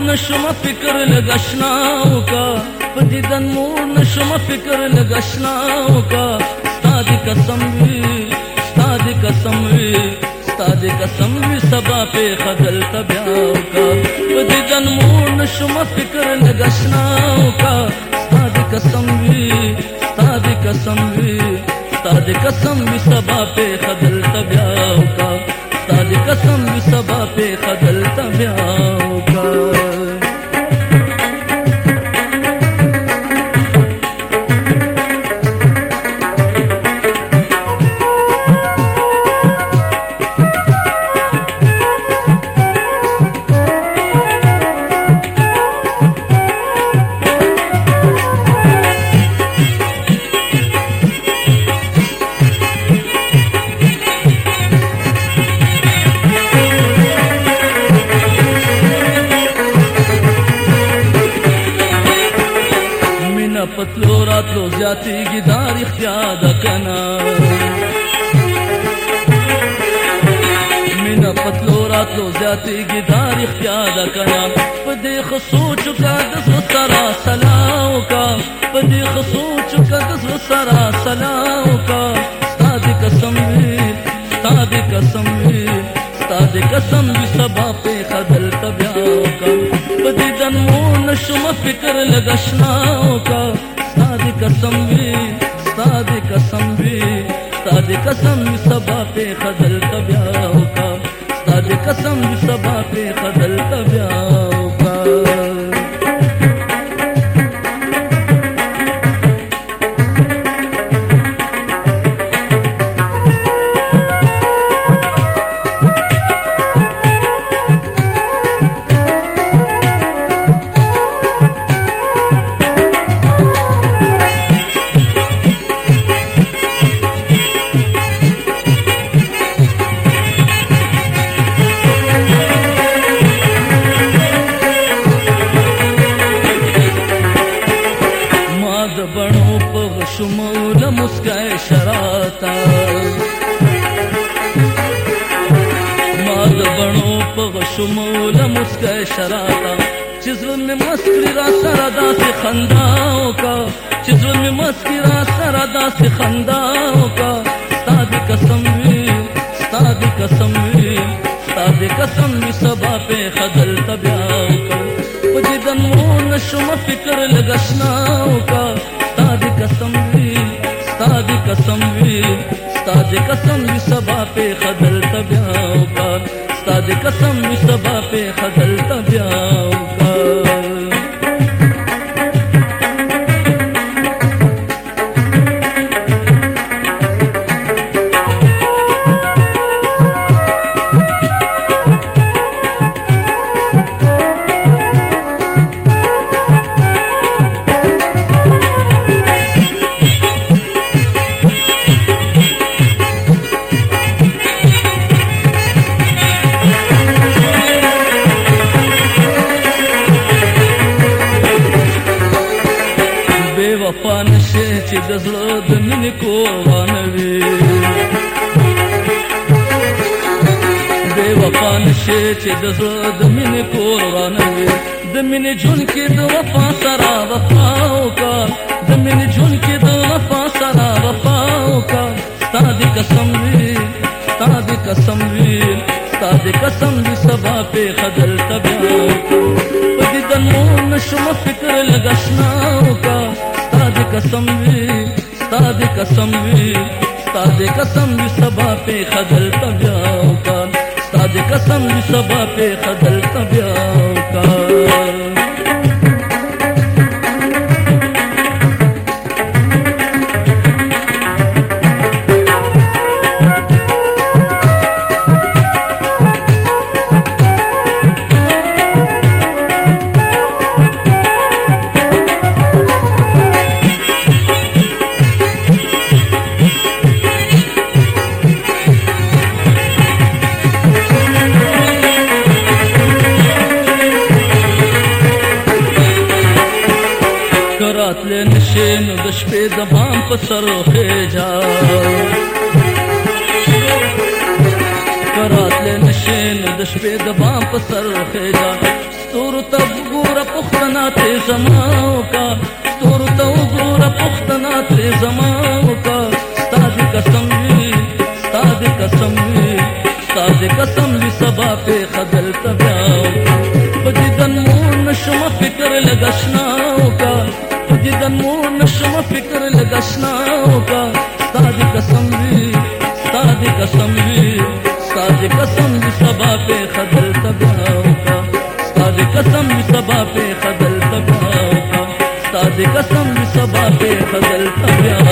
نشم فکر لگشناو کا پدیدن مور نشم فکر لگشناو کا ستاد قسم وی ستاد قسم وی ستاد قسم وی سبا پہ خدل تبیاو کا پدیدن مور نشم فکر لگشناو کا ستاد قسم وی ستاد قسم وی ستاد قسم وی سبا پہ خدل تبیاو کا ستاد قسم وی سبا پہ خدل تبیاو کا پتلو راتلو زیاتی گدار اختیاد کنا مینا پتلو راتلو زیاتی گدار اختیاد کنا پدیخ سوچ کا دس سرا سلاو کا پدیخ سوچ کا دس سرا سلاو کا ستاد قسم وی ستاد قسم وی ستاد قسم وی سبا پہ خدل تبیاو کا پدیدن مو نشم فکر لگشناو کا ستاد قسم وی ستاد قسم وی ستاد قسم وی سبا پہ خدل تبیاو کا ستاد قسم وی سبا پہ خدل تبیاو کا بنو پغ شمول مسکای شراتا ماد بنو پغ شمول مسکای شراتا چزل میں مسکری را سردا سے خنداو کا چزل میں مسکری را سردا سے خنداو کا ستاد قسم وی ستاد قسم وی ستاد قسم وی سبا پہ خدل تبیاو کا پدیدن مو نشم فکر لگشناو کا ستاد قسم وی ستاد قسم وی ستاد قسم وی سبا پہ خدل تبیاو کا ستاد قسم وی سبا پہ خدل تبیاو کا وفا نشے چی دزلو دمین کو وانوی بے وفا نشے چی دزلو دمین کو وانوی دمین جن کی دو وفا سرا وفاو کا دمین جن کی دو وفا سرا وفاو کا ستاد قسم وی ستاد قسم وی ستاد قسم وی سبا پہ خدل تبیاو کا پدیدن مو نشم فکر لگشناو کا ستاد قسم وی ستاد قسم وی ستاد قسم وی سبا پہ خدل تبیاو کا ستاد قسم وی سبا پہ خدل تبیاو کا راتلے نشین دش پہ دبام پسر خیجا راتلے نشین دش پہ دبام پسر خیجا ستورو ته وګوره پوښتنه ترې زما وکړه ستورو ته وګوره پوښتنه ترې زما وکړه ستا دې قسم وي ستا دې قسم وي ستا دې قسم وي سبا پېښه دلته بیا وکړه په دیدن مو نشمه فکر لږ اشنا وکړه په دیدن مو نشمه فکر لږ اشنا وکړه ستا دې قسم وي ستا دې قسم وي ستا دې قسم وي سبا پېښه دلته بیا وکړه ستا دې قسم وي سبا پېښه دلته بیا وکړه ستا دې قسم وي سبا پېښه دلته بیا